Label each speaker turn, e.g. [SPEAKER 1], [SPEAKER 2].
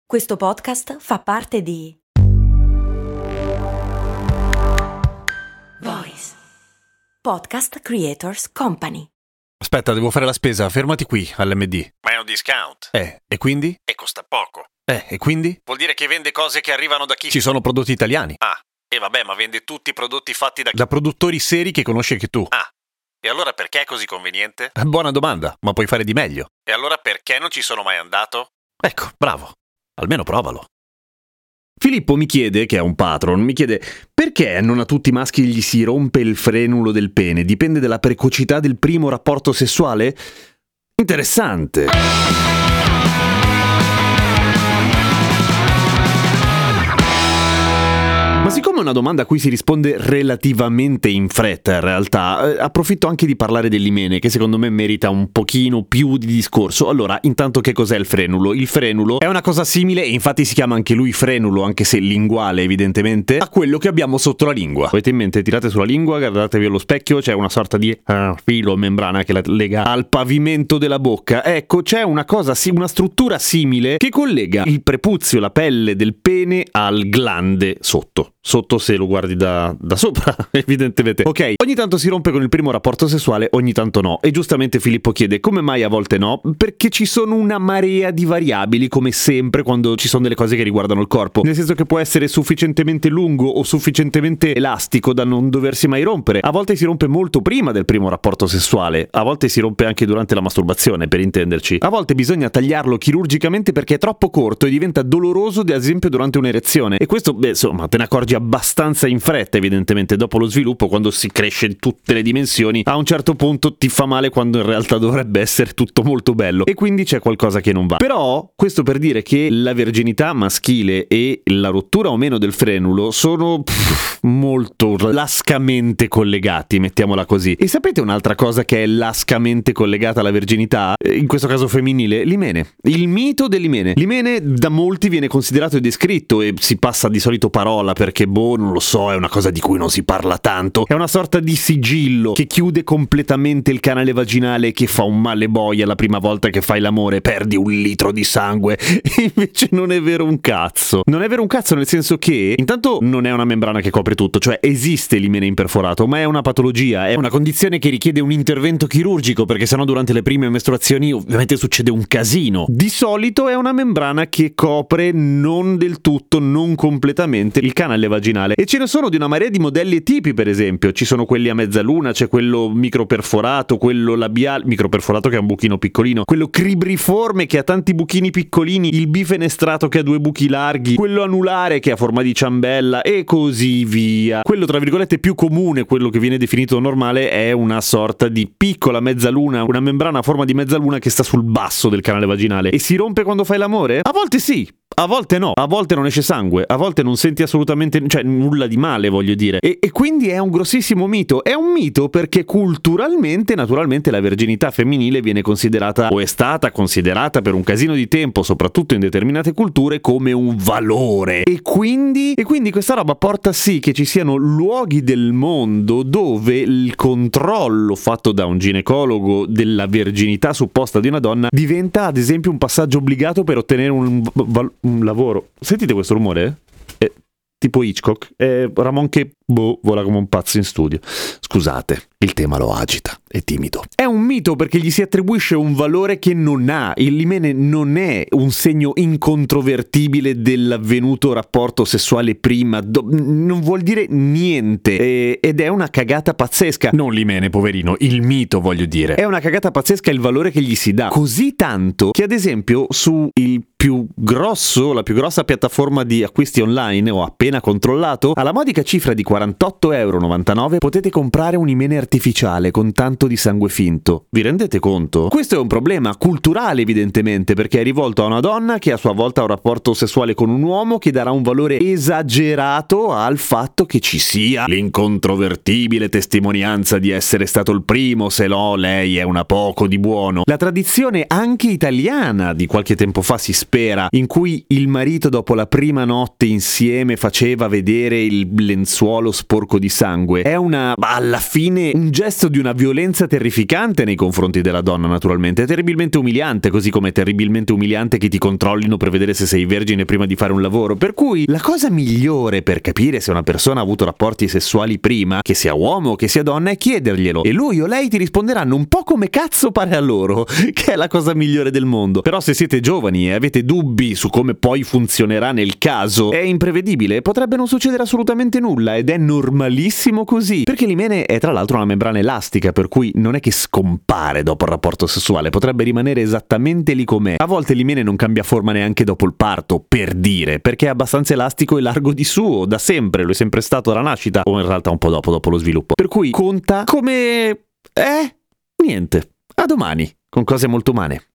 [SPEAKER 1] Questo podcast fa parte di Voice Podcast Creators Company.
[SPEAKER 2] Aspetta, devo fare la spesa, fermati qui all'MD.
[SPEAKER 3] Ma è un discount.
[SPEAKER 2] E quindi?
[SPEAKER 3] E costa poco.
[SPEAKER 2] E quindi?
[SPEAKER 3] Vuol dire che vende cose che arrivano da chi?
[SPEAKER 2] Ci sono prodotti italiani.
[SPEAKER 3] Ah, e vabbè, ma vende tutti i prodotti fatti da chi?
[SPEAKER 2] Da produttori seri che conosci anche tu.
[SPEAKER 3] Ah, e allora perché è così conveniente?
[SPEAKER 2] Buona domanda, ma puoi fare di meglio.
[SPEAKER 3] E allora perché non ci sono mai andato?
[SPEAKER 2] Ecco, bravo. Almeno provalo. Filippo mi chiede, che è un patron, mi chiede perché non a tutti i maschi gli si rompe il frenulo del pene? Dipende dalla precocità del primo rapporto sessuale? Interessante. Ma siccome è una domanda a cui si risponde relativamente in fretta in realtà, approfitto anche di parlare dell'imene, che secondo me merita un pochino più di discorso. Allora, intanto che cos'è il frenulo? Il frenulo è una cosa simile, e infatti si chiama anche lui frenulo, anche se linguale evidentemente, a quello che abbiamo sotto la lingua. Avete in mente? Tirate sulla lingua, guardatevi allo specchio, c'è una sorta di filo, membrana che la lega al pavimento della bocca. Ecco, c'è una cosa, una struttura simile che collega il prepuzio, la pelle del pene, al glande sotto se lo guardi da sopra, evidentemente. Ok, ogni tanto si rompe con il primo rapporto sessuale, ogni tanto no. E giustamente Filippo chiede come mai a volte no? Perché ci sono una marea di variabili, come sempre quando ci sono delle cose che riguardano il corpo. Nel senso che può essere sufficientemente lungo o sufficientemente elastico da non doversi mai rompere. A volte si rompe molto prima del primo rapporto sessuale, a volte si rompe anche durante la masturbazione, per intenderci. A volte bisogna tagliarlo chirurgicamente perché è troppo corto e diventa doloroso, ad esempio durante un'erezione. E questo, insomma, te ne accorgi abbastanza in fretta, evidentemente. Dopo lo sviluppo, quando si cresce in tutte le dimensioni, a un certo punto ti fa male quando in realtà dovrebbe essere tutto molto bello, e quindi c'è qualcosa che non va. Però questo per dire che la verginità maschile e la rottura o meno del frenulo sono molto lascamente collegati, mettiamola così. E sapete un'altra cosa che è lascamente collegata alla verginità, in questo caso femminile? L'imene. Il mito dell'imene. L'imene da molti viene considerato e descritto, e si passa di solito parola perché non lo so, è una cosa di cui non si parla tanto. È una sorta di sigillo che chiude completamente il canale vaginale, che fa un male boia la prima volta che fai l'amore, perdi 1 litro di sangue. E invece non è vero un cazzo. Non è vero un cazzo, nel senso che intanto non è una membrana che copre tutto, cioè esiste l'imene imperforato, ma è una patologia, è una condizione che richiede un intervento chirurgico, perché sennò durante le prime mestruazioni ovviamente succede un casino. Di solito è una membrana che copre non del tutto, non completamente il canale vaginale, e ce ne sono di una marea di modelli e tipi. Per esempio ci sono quelli a mezzaluna, c'è quello microperforato, quello labiale, microperforato che ha un buchino piccolino, quello cribriforme che ha tanti buchini piccolini, il bifenestrato che ha 2 buchi larghi, quello anulare che ha forma di ciambella, e così via. Quello tra virgolette più comune, quello che viene definito normale, è una sorta di piccola mezzaluna, una membrana a forma di mezzaluna che sta sul basso del canale vaginale. E si rompe quando fai l'amore? A volte sì, a volte no, a volte non esce sangue, a volte non senti assolutamente, cioè nulla di male, voglio dire. E quindi è un grossissimo mito. È un mito perché culturalmente, naturalmente, la verginità femminile viene considerata, o è stata considerata per un casino di tempo, soprattutto in determinate culture, come un valore. E quindi questa roba porta sì che ci siano luoghi del mondo dove il controllo fatto da un ginecologo della verginità supposta di una donna diventa, ad esempio, un passaggio obbligato per ottenere un lavoro. Sentite questo rumore? È tipo Hitchcock. È Ramon che vola come un pazzo in studio. Scusate, il tema lo agita, è timido. È un mito perché gli si attribuisce un valore che non ha. L'imene non è un segno incontrovertibile dell'avvenuto rapporto sessuale prima, non vuol dire niente, ed è una cagata pazzesca. Non l'imene, poverino, il mito, voglio dire. È una cagata pazzesca il valore che gli si dà, così tanto che ad esempio su la più grossa piattaforma di acquisti online, ho appena controllato, alla modica cifra di 48,99 € potete comprare un imene artificiale con tanto di sangue finto. Vi rendete conto? Questo è un problema culturale, evidentemente, perché è rivolto a una donna che a sua volta ha un rapporto sessuale con un uomo, che darà un valore esagerato al fatto che ci sia l'incontrovertibile testimonianza di essere stato il primo, se no lei è una poco di buono. La tradizione anche italiana di qualche tempo fa, si spera, in cui il marito dopo la prima notte insieme faceva vedere il lenzuolo palo sporco di sangue è alla fine un gesto di una violenza terrificante nei confronti della donna, naturalmente. È terribilmente umiliante, così come è terribilmente umiliante che ti controllino per vedere se sei vergine prima di fare un lavoro. Per cui la cosa migliore per capire se una persona ha avuto rapporti sessuali prima, che sia uomo o che sia donna, è chiederglielo. E lui o lei ti risponderanno un po' come cazzo pare a loro, che è la cosa migliore del mondo. Però se siete giovani e avete dubbi su come poi funzionerà nel caso, è imprevedibile, potrebbe non succedere assolutamente nulla ed è normalissimo così, perché l'imene è tra l'altro una membrana elastica, per cui non è che scompare dopo il rapporto sessuale, potrebbe rimanere esattamente lì com'è. A volte l'imene non cambia forma neanche dopo il parto, per dire, perché è abbastanza elastico e largo di suo, da sempre, lo è sempre stato dalla nascita, o in realtà un po' dopo lo sviluppo. Per cui conta come... niente. A domani, con cose molto umane.